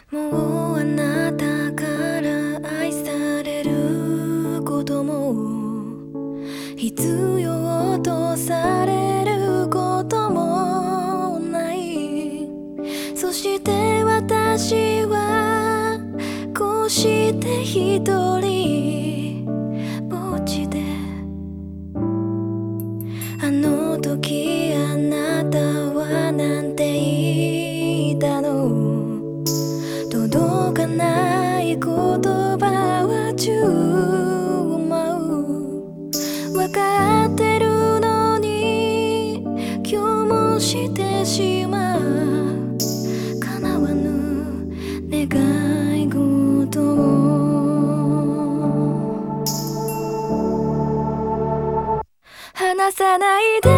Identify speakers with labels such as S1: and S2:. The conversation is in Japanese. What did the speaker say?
S1: もうあなたから愛されることも必要とされることもない。そして私はこうして一人ぼっちで、あの時あなたはなんて言ったの。届かない言葉は10万分かってるのに今日もしてしまう叶わぬ願い事を話さないで